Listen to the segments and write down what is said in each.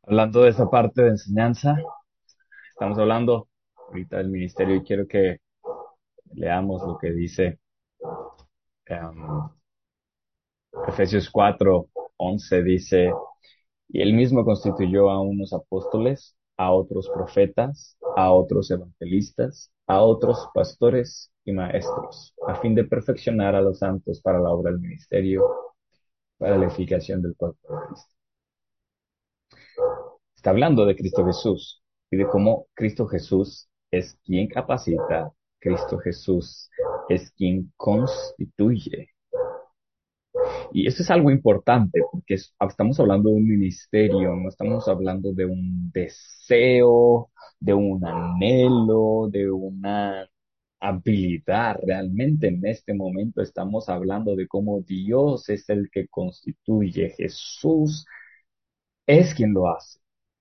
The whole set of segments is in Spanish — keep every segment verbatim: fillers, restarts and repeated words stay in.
Hablando de esa parte de enseñanza, estamos hablando ahorita del ministerio y quiero que leamos lo que dice em, Efesios cuatro once dice, y él mismo constituyó a unos apóstoles, a otros profetas, a otros evangelistas, a otros pastores y maestros, a fin de perfeccionar a los santos para la obra del ministerio, para la edificación del cuerpo de Cristo. Está hablando de Cristo Jesús y de cómo Cristo Jesús es quien capacita, Cristo Jesús es quien constituye. Y eso es algo importante porque es- estamos hablando de un ministerio, no estamos hablando de un deseo, de un anhelo, de una habilidad. Realmente en este momento estamos hablando de cómo Dios es el que constituye, Jesús es quien lo hace.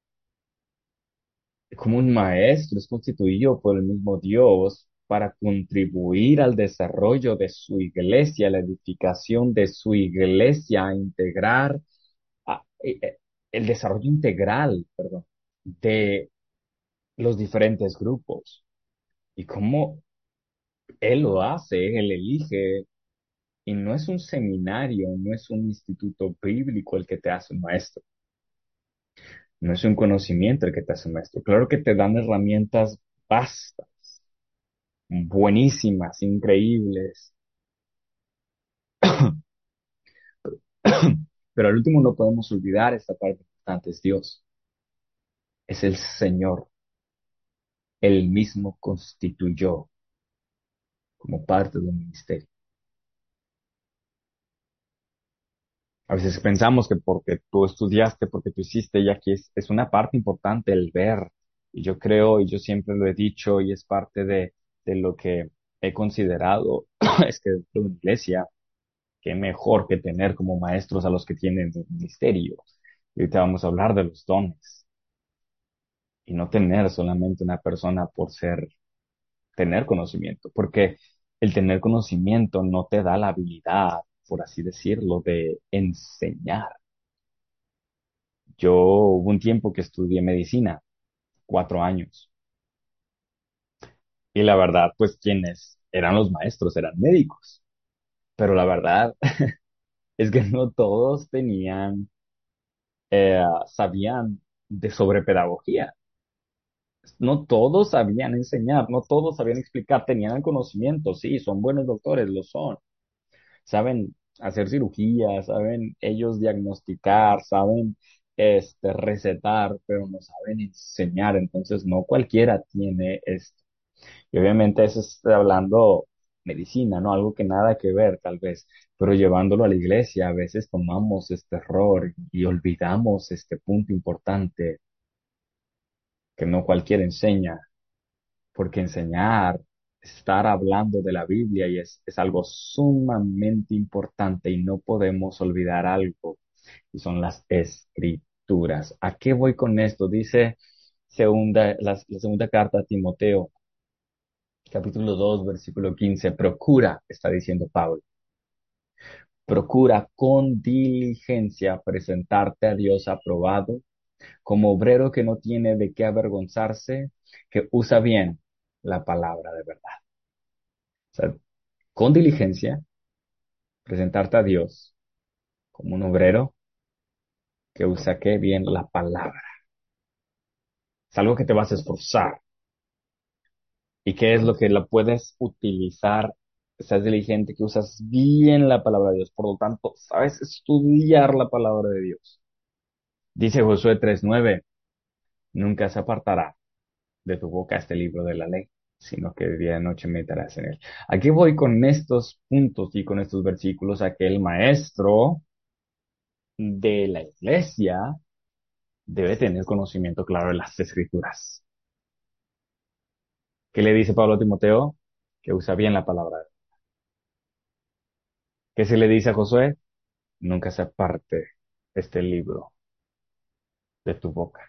Como un maestro es constituido por el mismo Dios para contribuir al desarrollo de su iglesia, la edificación de su iglesia, a integrar a- eh, eh, el desarrollo integral, perdón, de los diferentes grupos. Y cómo Él lo hace, Él elige, y no es un seminario, no es un instituto bíblico el que te hace un maestro, no es un conocimiento el que te hace un maestro. Claro que te dan herramientas vastas, buenísimas, increíbles. Pero al último no podemos olvidar esta parte importante, es Dios, es el Señor, Él mismo constituyó como parte de un ministerio. A veces pensamos que porque tú estudiaste, porque tú hiciste, y aquí es, es una parte importante el ver. Y yo creo, y yo siempre lo he dicho, y es parte de, de lo que he considerado, es que dentro de una iglesia, qué mejor que tener como maestros a los que tienen un ministerio. Y ahorita vamos a hablar de los dones. Y no tener solamente una persona por ser, tener conocimiento, porque el tener conocimiento no te da la habilidad, por así decirlo, de enseñar. Yo hubo un tiempo que estudié medicina, cuatro años, y la verdad, pues quienes eran los maestros eran médicos, pero la verdad es que no todos tenían, eh, sabían de sobre pedagogía. No todos sabían enseñar, no todos sabían explicar, tenían el conocimiento, sí, son buenos doctores, lo son, saben hacer cirugía, saben ellos diagnosticar, saben este, recetar, pero no saben enseñar, entonces no cualquiera tiene esto. Y obviamente eso está hablando medicina, ¿no? Algo que nada que ver, tal vez, pero llevándolo a la iglesia, a veces tomamos este error y olvidamos este punto importante que no cualquiera enseña, porque enseñar, estar hablando de la Biblia y es, es algo sumamente importante y no podemos olvidar algo, y son las escrituras. ¿A qué voy con esto? Dice segunda, la, la segunda carta a Timoteo, capítulo dos versículo quince procura, está diciendo Pablo, procura con diligencia presentarte a Dios aprobado, como obrero que no tiene de qué avergonzarse, que usa bien la palabra de verdad. O sea, con diligencia, presentarte a Dios como un obrero que usa qué bien la palabra. Es algo que te vas a esforzar. ¿Y qué es lo que la puedes utilizar? Estás diligente, que usas bien la palabra de Dios. Por lo tanto, sabes estudiar la palabra de Dios. Dice Josué tres nueve, nunca se apartará de tu boca este libro de la ley, sino que de día y noche meditarás en él. Aquí voy con estos puntos y con estos versículos a que el maestro de la iglesia debe tener conocimiento claro de las escrituras. ¿Qué le dice Pablo a Timoteo? Que usa bien la palabra. ¿Qué se le dice a Josué? Nunca se aparte este libro de tu boca.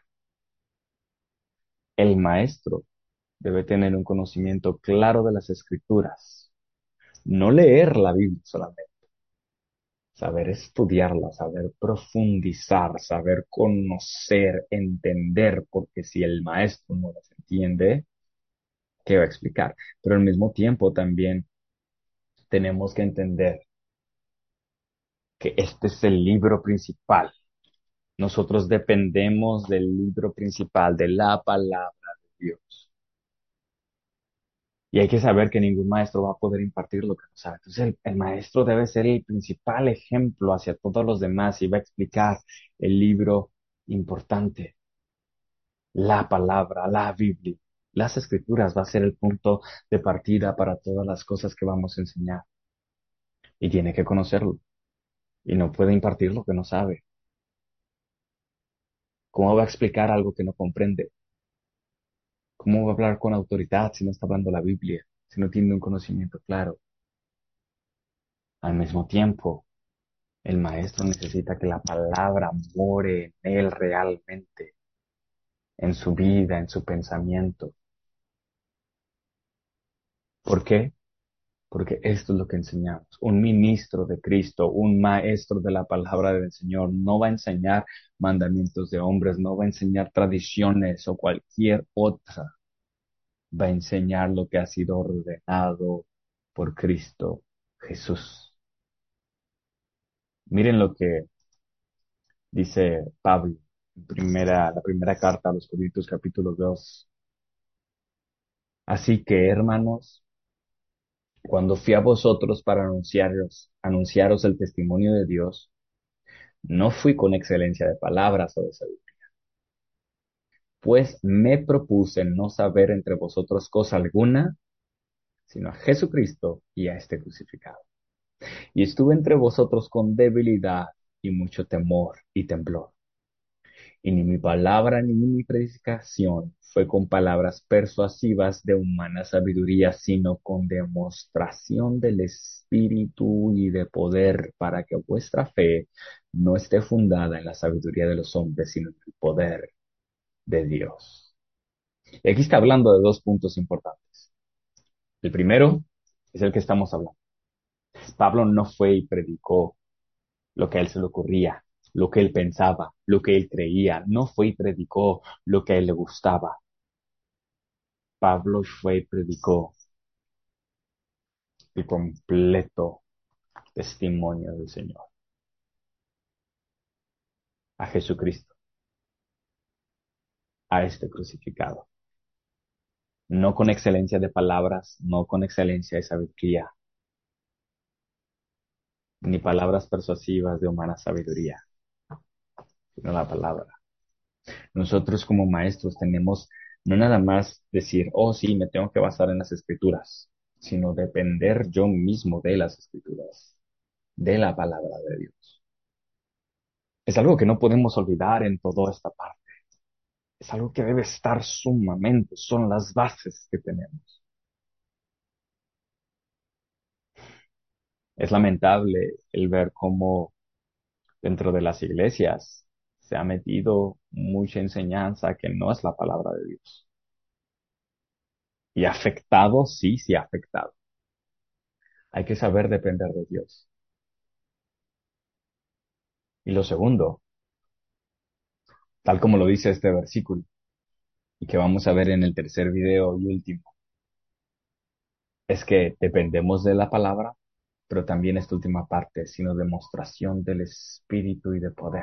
El maestro debe tener un conocimiento claro de las escrituras. No leer la Biblia solamente, saber estudiarla, saber profundizar, saber conocer, entender, porque si el maestro no las entiende, ¿qué va a explicar? Pero al mismo tiempo también tenemos que entender que este es el libro principal. Nosotros dependemos del libro principal, de la palabra de Dios. Y hay que saber que ningún maestro va a poder impartir lo que no sabe. Entonces el, el maestro debe ser el principal ejemplo hacia todos los demás y va a explicar el libro importante, la palabra, la Biblia. Las escrituras va a ser el punto de partida para todas las cosas que vamos a enseñar. Y tiene que conocerlo. Y no puede impartir lo que no sabe. ¿Cómo va a explicar algo que no comprende? ¿Cómo va a hablar con autoridad si no está hablando la Biblia? Si no tiene un conocimiento claro. Al mismo tiempo, el maestro necesita que la palabra more en él realmente, en su vida, en su pensamiento. ¿Por qué? Porque esto es lo que enseñamos. Un ministro de Cristo, un maestro de la palabra del Señor, no va a enseñar mandamientos de hombres, no va a enseñar tradiciones o cualquier otra. Va a enseñar lo que ha sido ordenado por Cristo Jesús. Miren lo que dice Pablo en primera, la primera carta a los Corintios capítulo dos. Así que, hermanos, cuando fui a vosotros para anunciaros, anunciaros el testimonio de Dios, no fui con excelencia de palabras o de sabiduría, pues me propuse no saber entre vosotros cosa alguna, sino a Jesucristo y a este crucificado. Y estuve entre vosotros con debilidad y mucho temor y temblor. Y ni mi palabra ni mi predicación fue con palabras persuasivas de humana sabiduría, sino con demostración del Espíritu y de poder, para que vuestra fe no esté fundada en la sabiduría de los hombres, sino en el poder de Dios. Y aquí está hablando de dos puntos importantes. El primero es el que estamos hablando. Pablo no fue y predicó lo que a él se le ocurría, lo que él pensaba, lo que él creía. No fue y predicó lo que a él le gustaba. Pablo fue y predicó el completo testimonio del Señor, a Jesucristo, a este crucificado. No con excelencia de palabras, no con excelencia de sabiduría, ni palabras persuasivas de humana sabiduría, sino la palabra. Nosotros como maestros tenemos no nada más decir, oh sí, me tengo que basar en las escrituras, sino depender yo mismo de las escrituras, de la palabra de Dios. Es algo que no podemos olvidar en toda esta parte. Es algo que debe estar sumamente, son las bases que tenemos. Es lamentable el ver cómo dentro de las iglesias se ha metido mucha enseñanza que no es la palabra de Dios. Y afectado, sí, sí ha afectado. Hay que saber depender de Dios. Y lo segundo, tal como lo dice este versículo, y que vamos a ver en el tercer video y último, es que dependemos de la palabra, pero también esta última parte, sino demostración del Espíritu y de poder.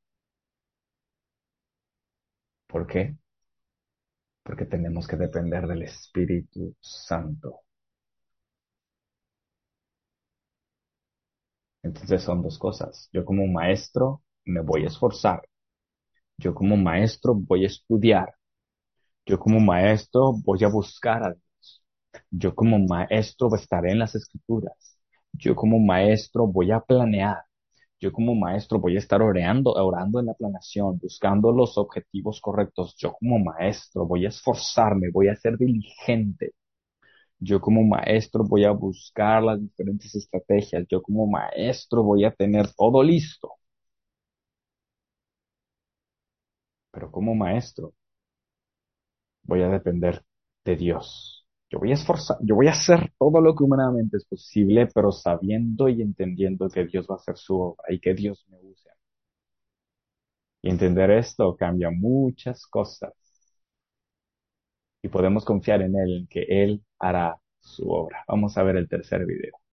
¿Por qué? Porque tenemos que depender del Espíritu Santo. Entonces son dos cosas. Yo como maestro me voy a esforzar. Yo como maestro voy a estudiar. Yo como maestro voy a buscar a Dios. Yo como maestro estaré en las escrituras. Yo como maestro voy a planear. Yo como maestro voy a estar orando, orando en la planeación, buscando los objetivos correctos. Yo como maestro voy a esforzarme, voy a ser diligente. Yo como maestro voy a buscar las diferentes estrategias. Yo como maestro voy a tener todo listo. Pero como maestro voy a depender de Dios. Yo voy a esforzar, yo voy a hacer todo lo que humanamente es posible, pero sabiendo y entendiendo que Dios va a hacer su obra y que Dios me use. Y entender esto cambia muchas cosas y podemos confiar en Él, en que Él hará su obra. Vamos a ver el tercer video.